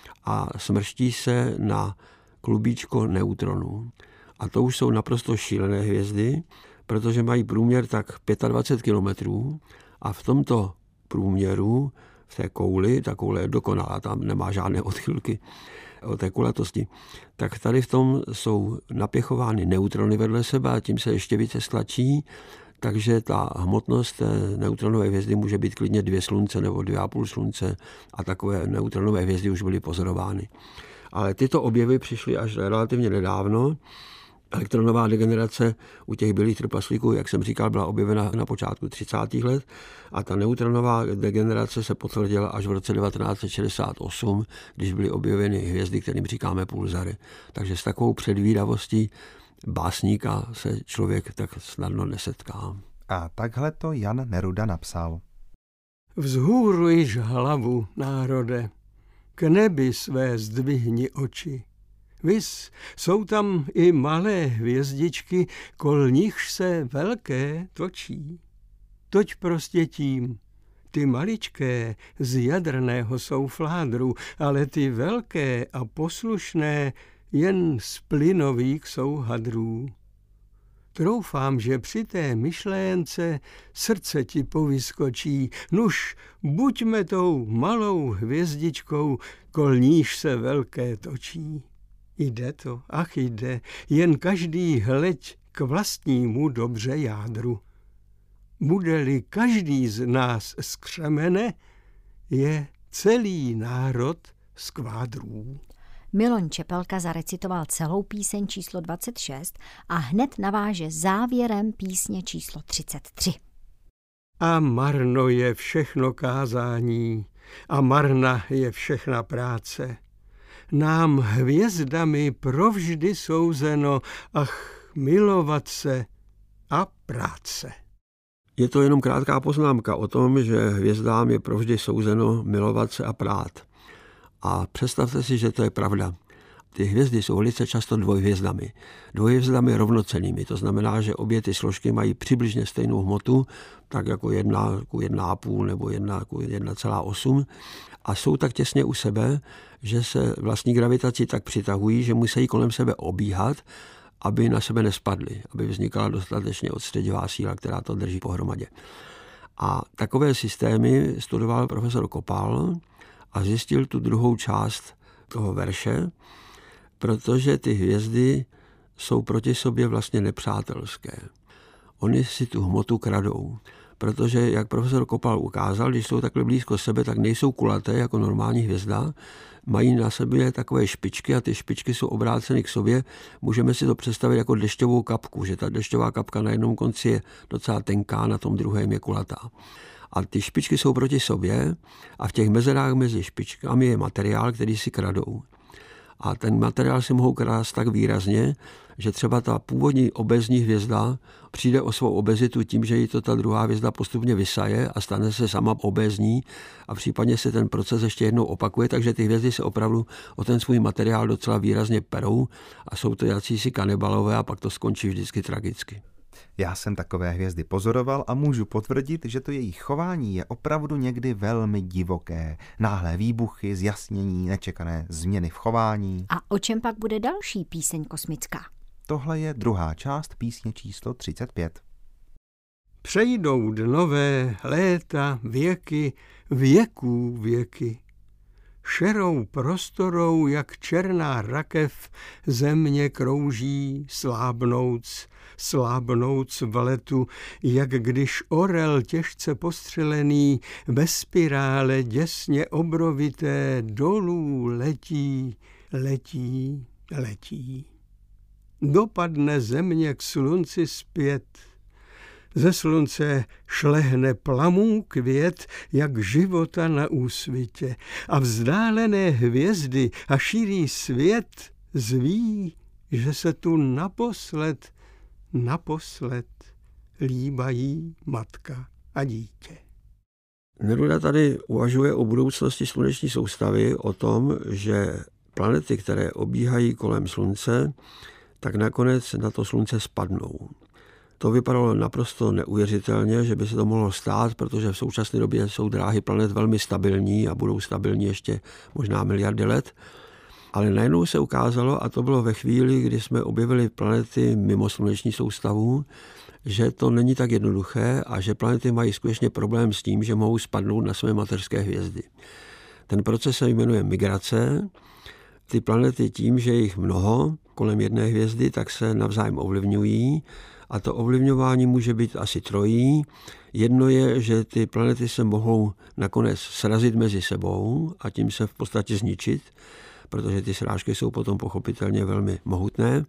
a smrští se na klubíčko neutronů. A to už jsou naprosto šílené hvězdy, protože mají průměr tak dvacet pět kilometrů a v tomto průměru, v té kouli, ta koule je dokonalá, tam nemá žádné odchylky od té kulatosti, tak tady v tom jsou napěchovány neutrony vedle sebe a tím se ještě více stlačí, takže ta hmotnost té neutronové hvězdy může být klidně dvě slunce nebo dvě a půl slunce a takové neutronové hvězdy už byly pozorovány. Ale tyto objevy přišly až relativně nedávno. Elektronová degenerace u těch bílých trpaslíků, jak jsem říkal, byla objevena na počátku třicátých let a ta neutronová degenerace se potvrdila až v roce devatenáct set šedesát osm, když byly objeveny hvězdy, kterým říkáme pulzary. Takže s takovou předvídavostí básníka se člověk tak snadno nesetká. A takhle to Jan Neruda napsal. Vzhůru již hlavu, národe, k nebi své zdvihni oči. Vys, jsou tam i malé hvězdičky, kol nichž se velké točí. Toť prostě tím, ty maličké z jadrného jsou fládru, ale ty velké a poslušné jen z plynových jsou hadrů. Troufám, že při té myšlénce srdce ti povyskočí, nuž buďme tou malou hvězdičkou, kol níž se velké točí. Jde to, ach jde, jen každý hleď k vlastnímu dobře jádru. Bude-li každý z nás z křemene, je celý národ z kvádrů. Miloň Čepelka zarecitoval celou píseň číslo dvacet šest a hned naváže závěrem písně číslo třicet tři. A marno je všechno kázání, a marna je všechna práce. Nám hvězdami provždy souzeno, ach, milovat se a práce. Je to jenom krátká poznámka o tom, že hvězdám je provždy souzeno milovat se a prát. A představte si, že to je pravda. Ty hvězdy jsou velice často dvojhvězdami. Dvojhvězdami rovnocennými, to znamená, že obě ty složky mají přibližně stejnou hmotu, tak jako jedna ku jedna a půl nebo jedna ku jedna celá osm a jsou tak těsně u sebe, že se vlastní gravitací tak přitahují, že musí kolem sebe obíhat, aby na sebe nespadly, aby vznikala dostatečně odstředivá síla, která to drží pohromadě. A takové systémy studoval profesor Kopal a zjistil tu druhou část toho verše, protože ty hvězdy jsou proti sobě vlastně nepřátelské. Oni si tu hmotu kradou, protože, jak profesor Kopal ukázal, když jsou takhle blízko sebe, tak nejsou kulaté jako normální hvězda, mají na sobě takové špičky a ty špičky jsou obráceny k sobě. Můžeme si to představit jako dešťovou kapku, že ta dešťová kapka na jednom konci je docela tenká, na tom druhém je kulatá. A ty špičky jsou proti sobě a v těch mezerách mezi špičkami je materiál, který si kradou. A ten materiál si mohou krást tak výrazně, že třeba ta původní obézní hvězda přijde o svou obezitu tím, že jí to ta druhá hvězda postupně vysaje a stane se sama obézní a případně se ten proces ještě jednou opakuje, takže ty hvězdy se opravdu o ten svůj materiál docela výrazně perou a jsou to jacísi kanibalové a pak to skončí vždycky tragicky. Já jsem takové hvězdy pozoroval a můžu potvrdit, že to jejich chování je opravdu někdy velmi divoké. Náhlé výbuchy, zjasnění, nečekané změny v chování. A o čem pak bude další píseň kosmická? Tohle je druhá část písně číslo třicet pět. Přejdou dnové léta, věky, věků věky. Šerou prostorou, jak černá rakev, země krouží, slábnouc, slábnouc v letu, jak když orel těžce postřelený ve spirále děsně obrovité dolů letí, letí, letí. dopadne země k slunci zpět. Ze slunce šlehne plamů květ, jak života na úsvitě. A vzdálené hvězdy a širý svět zví, že se tu naposled, naposled líbají matka a dítě. Neruda tady uvažuje o budoucnosti sluneční soustavy, o tom, že planety, které obíhají kolem slunce, tak nakonec na to slunce spadnou. To vypadalo naprosto neuvěřitelně, že by se to mohlo stát, protože v současné době jsou dráhy planet velmi stabilní a budou stabilní ještě možná miliardy let. Ale najednou se ukázalo, a to bylo ve chvíli, kdy jsme objevili planety mimo sluneční soustavu, že to není tak jednoduché a že planety mají skutečně problém s tím, že mohou spadnout na své mateřské hvězdy. Ten proces se jmenuje migrace. Ty planety tím, že je jich mnoho kolem jedné hvězdy, tak se navzájem ovlivňují a to ovlivňování může být asi trojí. Jedno je, že ty planety se mohou nakonec srazit mezi sebou a tím se v podstatě zničit, protože ty srážky jsou potom pochopitelně velmi mohutné.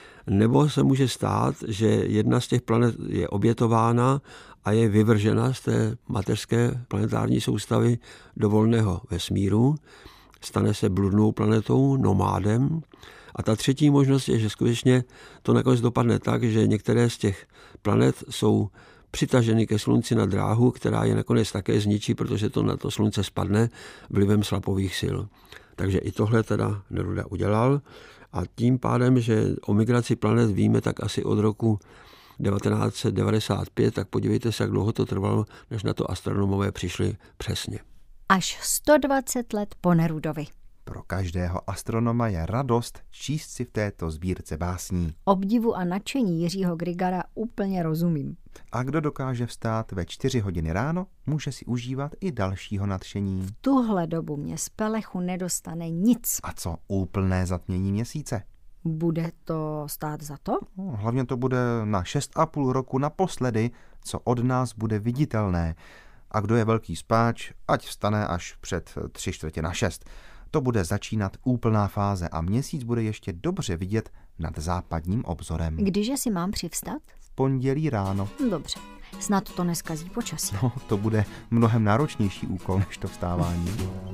Nebo se může stát, že jedna z těch planet je obětována a je vyvržena z té mateřské planetární soustavy do volného vesmíru. Stane se bludnou planetou, nomádem. A ta třetí možnost je, že skutečně to nakonec dopadne tak, že některé z těch planet jsou přitaženy ke slunci na dráhu, která je nakonec také zničí, protože to na to slunce spadne vlivem slapových sil. Takže i tohle teda Neruda udělal. A tím pádem, že o migraci planet víme tak asi od roku devatenáct set devadesát pět, tak podívejte se, jak dlouho to trvalo, než na to astronomové přišli přesně. Až sto dvacet let po Nerudovi. Pro každého astronoma je radost číst si v této sbírce básní. Obdivu a nadšení Jiřího Grygara úplně rozumím. A kdo dokáže vstát ve čtyři hodiny ráno, může si užívat i dalšího nadšení. V tuhle dobu mě z pelechu nedostane nic. A co úplné zatmění měsíce? Bude to stát za to? No, hlavně to bude na šest a půl roku naposledy, co od nás bude viditelné. A kdo je velký spáč, ať vstane až před tři čtvrtě na šest. To bude začínat úplná fáze a měsíc bude ještě dobře vidět nad západním obzorem. Kdyže si mám přivstat? V pondělí ráno. Dobře, snad to neskazí počasí. No, to bude mnohem náročnější úkol než to vstávání.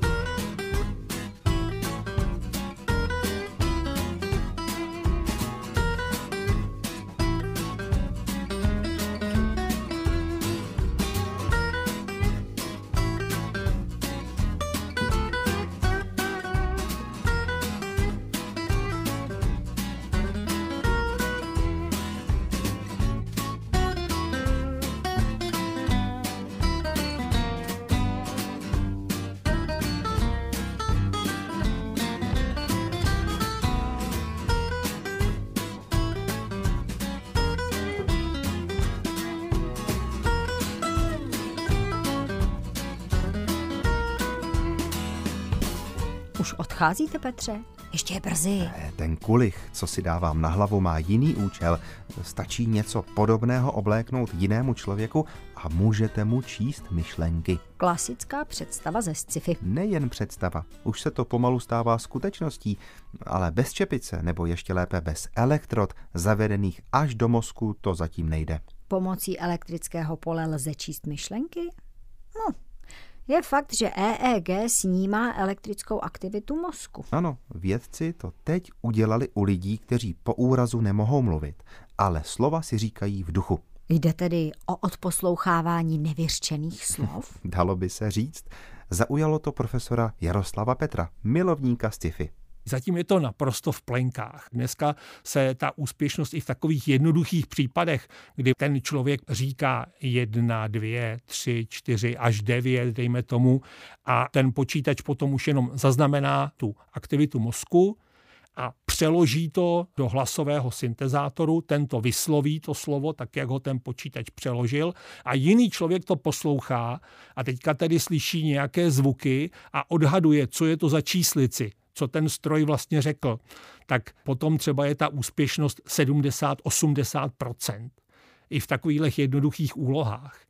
Už odcházíte, Petře? Ještě je brzy. Ne, ten kulich, co si dávám na hlavu, má jiný účel. Stačí něco podobného obléknout jinému člověku a můžete mu číst myšlenky. Klasická představa ze sci-fi. Nejen představa, už se to pomalu stává skutečností, ale bez čepice, nebo ještě lépe bez elektrod, zavedených až do mozku, to zatím nejde. Pomocí elektrického pole lze číst myšlenky? No, je fakt, že E E G snímá elektrickou aktivitu mozku. Ano, vědci to teď udělali u lidí, kteří po úrazu nemohou mluvit, ale slova si říkají v duchu. Jde tedy o odposlouchávání nevyřčených slov? Dalo by se říct. Zaujalo to profesora Jaroslava Petra, milovníka sci-fi. Zatím je to naprosto v plenkách. Dneska se ta úspěšnost i v takových jednoduchých případech, kdy ten člověk říká jedna, dvě, tři, čtyři až devět, dejme tomu, a ten počítač potom už jenom zaznamená tu aktivitu mozku a přeloží to do hlasového syntezátoru, tento vysloví to slovo, tak jak ho ten počítač přeložil a jiný člověk to poslouchá a teďka tedy slyší nějaké zvuky a odhaduje, co je to za číslici, co ten stroj vlastně řekl, tak potom třeba je ta úspěšnost sedmdesát až osmdesát procent i v takových jednoduchých úlohách.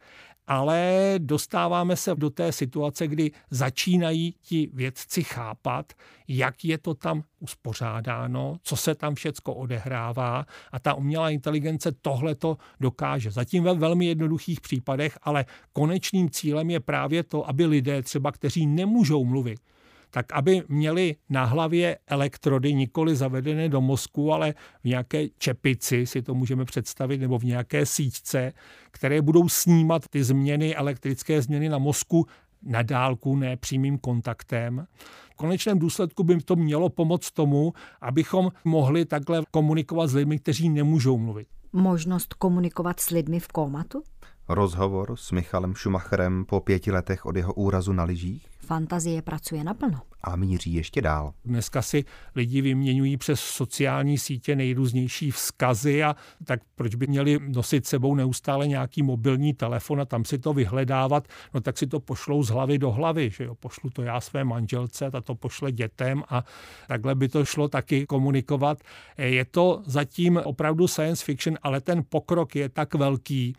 ale dostáváme se do té situace, kdy začínají ti vědci chápat, jak je to tam uspořádáno, co se tam všecko odehrává a ta umělá inteligence tohleto dokáže. Zatím ve velmi jednoduchých případech, ale konečným cílem je právě to, aby lidé třeba, kteří nemůžou mluvit, tak aby měli na hlavě elektrody nikoli zavedené do mozku, ale v nějaké čepici, si to můžeme představit, nebo v nějaké síťce, které budou snímat ty změny, elektrické změny na mozku na dálku, ne přímým kontaktem. V konečném důsledku by to mělo pomoct tomu, abychom mohli takhle komunikovat s lidmi, kteří nemůžou mluvit. Možnost komunikovat s lidmi v kómatu? Rozhovor s Michalem Schumacherem po pěti letech od jeho úrazu na lyžích? Fantazie pracuje naplno. A míří ještě dál. Dneska si lidi vyměňují přes sociální sítě nejrůznější vzkazy a tak proč by měli nosit sebou neustále nějaký mobilní telefon a tam si to vyhledávat, no tak si to pošlou z hlavy do hlavy, že jo, pošlu to já své manželce, ta to pošle dětem a takhle by to šlo taky komunikovat. Je to zatím opravdu science fiction, ale ten pokrok je tak velký,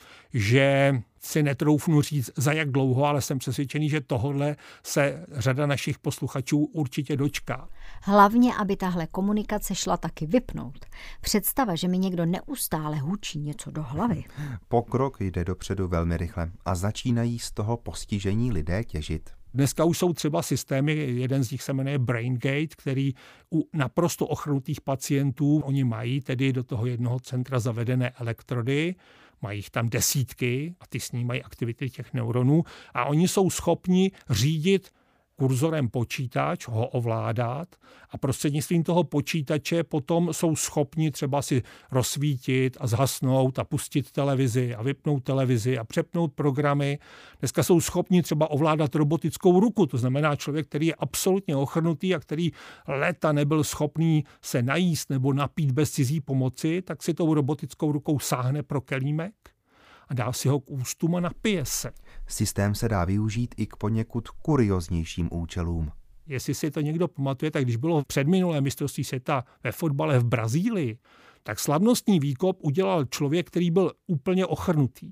že si netroufnu říct za jak dlouho, ale jsem přesvědčený, že tohle se řada našich posluchačů určitě dočká. Hlavně, aby tahle komunikace šla taky vypnout. Představa, že mi někdo neustále hučí něco do hlavy. Pokrok jde dopředu velmi rychle a začínají z toho postižení lidé těžit. Dneska už jsou třeba systémy, jeden z nich se jmenuje BrainGate, který u naprosto ochrnutých pacientů, oni mají tedy do toho jednoho centra zavedené elektrody, mají jich tam desítky a ty snímají aktivity těch neuronů a oni jsou schopni řídit kurzorem počítač, ho ovládat a prostřednictvím toho počítače potom jsou schopni třeba si rozsvítit a zhasnout a pustit televizi a vypnout televizi a přepnout programy. Dneska jsou schopni třeba ovládat robotickou ruku, to znamená člověk, který je absolutně ochrnutý a který léta nebyl schopný se najíst nebo napít bez cizí pomoci, tak si tou robotickou rukou sáhne pro kelímek a dá si ho k ústům a napije se. Systém se dá využít i k poněkud kurioznějším účelům. Jestli si to někdo pamatuje, tak když bylo předminulé mistrovství světa ve fotbale v Brazílii, tak slavnostní výkop udělal člověk, který byl úplně ochrnutý.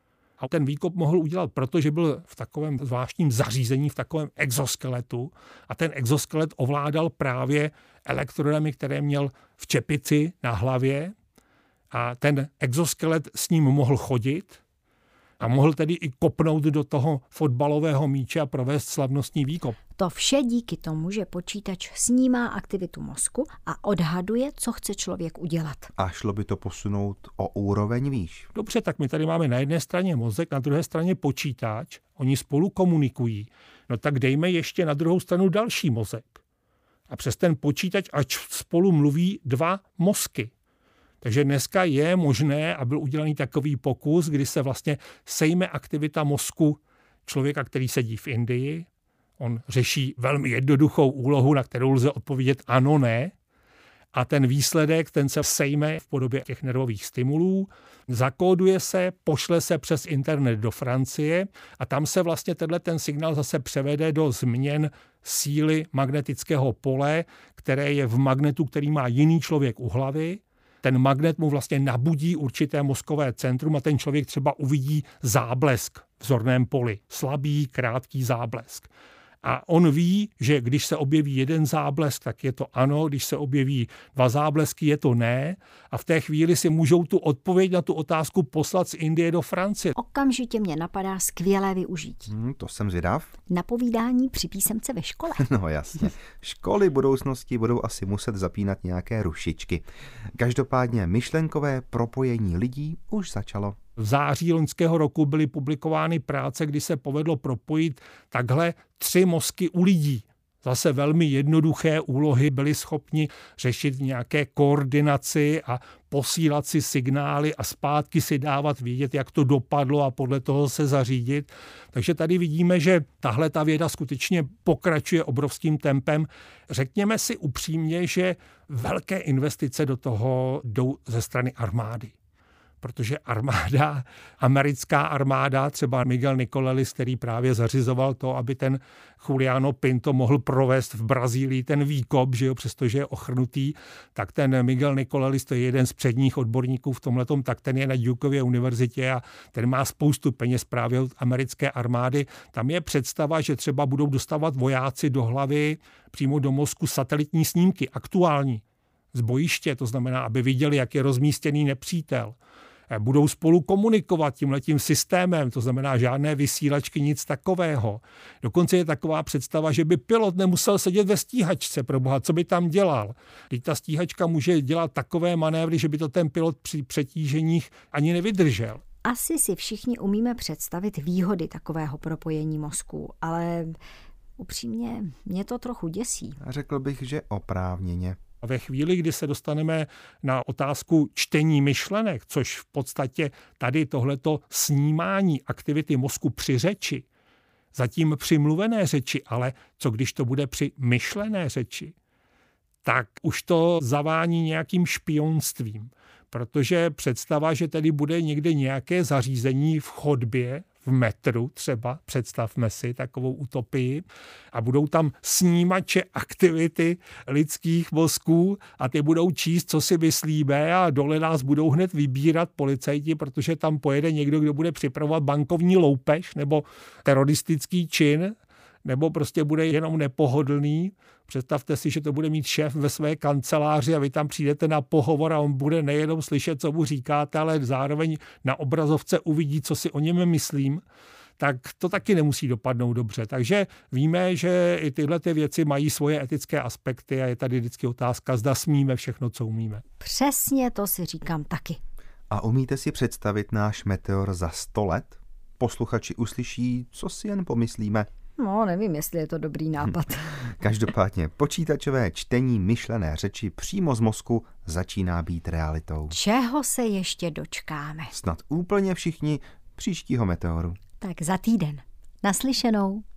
A ten výkop mohl udělat, protože byl v takovém zvláštním zařízení, v takovém exoskeletu a ten exoskelet ovládal právě elektrodami, které měl v čepici na hlavě a ten exoskelet s ním mohl chodit a mohl tedy i kopnout do toho fotbalového míče a provést slavnostní výkop. To vše díky tomu, že počítač snímá aktivitu mozku a odhaduje, co chce člověk udělat. A šlo by to posunout o úroveň výš. Dobře, tak my tady máme na jedné straně mozek, na druhé straně počítač, oni spolu komunikují. No tak dejme ještě na druhou stranu další mozek. A přes ten počítač, ať spolu mluví dva mozky. Takže dneska je možné a byl udělaný takový pokus, kdy se vlastně sejme aktivita mozku člověka, který sedí v Indii. On řeší velmi jednoduchou úlohu, na kterou lze odpovědět ano, ne. A ten výsledek, ten se sejme v podobě těch nervových stimulů, zakóduje se, pošle se přes internet do Francie a tam se vlastně tenhle ten signál zase převede do změn síly magnetického pole, které je v magnetu, který má jiný člověk u hlavy. Ten magnet mu vlastně nabudí určité mozkové centrum a ten člověk třeba uvidí záblesk v zorném poli. Slabý, krátký záblesk. A on ví, že když se objeví jeden záblesk, tak je to ano, když se objeví dva záblesky, je to ne. A v té chvíli si můžou tu odpověď na tu otázku poslat z Indie do Francie. Okamžitě mě napadá skvělé využití. Hmm, to jsem zvědav. Napovídání při písemce ve škole. No jasně. Školy budoucnosti budou asi muset zapínat nějaké rušičky. Každopádně myšlenkové propojení lidí už začalo. V září loňského roku byly publikovány práce, kdy se povedlo propojit takhle tři mozky u lidí. Zase velmi jednoduché úlohy byli schopni řešit v nějaké koordinaci a posílat si signály a zpátky si dávat vědět, jak to dopadlo a podle toho se zařídit. Takže tady vidíme, že tahle ta věda skutečně pokračuje obrovským tempem. Řekněme si upřímně, že velké investice do toho jdou ze strany armády. protože armáda, americká armáda, třeba Miguel Nicolelis, který právě zařizoval to, aby ten Juliano Pinto mohl provést v Brazílii ten výkop, že jo, přestože je ochrnutý, tak ten Miguel Nicolelis, to je jeden z předních odborníků v tomhletom, tak ten je na Dukeově univerzitě a ten má spoustu peněz právě od americké armády. Tam je představa, že třeba budou dostávat vojáci do hlavy přímo do mozku satelitní snímky, aktuální, z bojiště, to znamená, aby viděli, jak je rozmístěný nepřítel. Budou spolu komunikovat tímhletím systémem, to znamená žádné vysílačky, nic takového. Dokonce je taková představa, že by pilot nemusel sedět ve stíhačce, proboha, co by tam dělal. Když ta stíhačka může dělat takové manévry, že by to ten pilot při přetíženích ani nevydržel. Asi si všichni umíme představit výhody takového propojení mozku, ale upřímně mě to trochu děsí. Řekl bych, že oprávněně. A ve chvíli, kdy se dostaneme na otázku čtení myšlenek, což v podstatě tady tohleto snímání aktivity mozku při řeči, zatím při mluvené řeči, ale co když to bude při myšlené řeči, tak už to zavání nějakým špionstvím. Protože představa, že tady bude někde nějaké zařízení v chodbě, v metru třeba, představme si takovou utopii, a budou tam snímače aktivity lidských mozků a ty budou číst, co si myslíme, a dole nás budou hned vybírat policajti, protože tam pojede někdo, kdo bude připravovat bankovní loupež nebo teroristický čin, nebo prostě bude jenom nepohodlný. Představte si, že to bude mít šéf ve své kanceláři a vy tam přijdete na pohovor a on bude nejenom slyšet, co mu říkáte, ale zároveň na obrazovce uvidí, co si o něm myslím, tak to taky nemusí dopadnout dobře. Takže víme, že i tyhle ty věci mají svoje etické aspekty a je tady vždycky otázka, zda smíme všechno, co umíme. Přesně to si říkám taky. A umíte si představit náš meteor za sto let? Posluchači uslyší, co si jen pomyslíme. No, nevím, jestli je to dobrý nápad. Každopádně počítačové čtení myšlené řeči přímo z mozku začíná být realitou. Čeho se ještě dočkáme? Snad úplně všichni příštího meteoru. Tak za týden. Naslyšenou.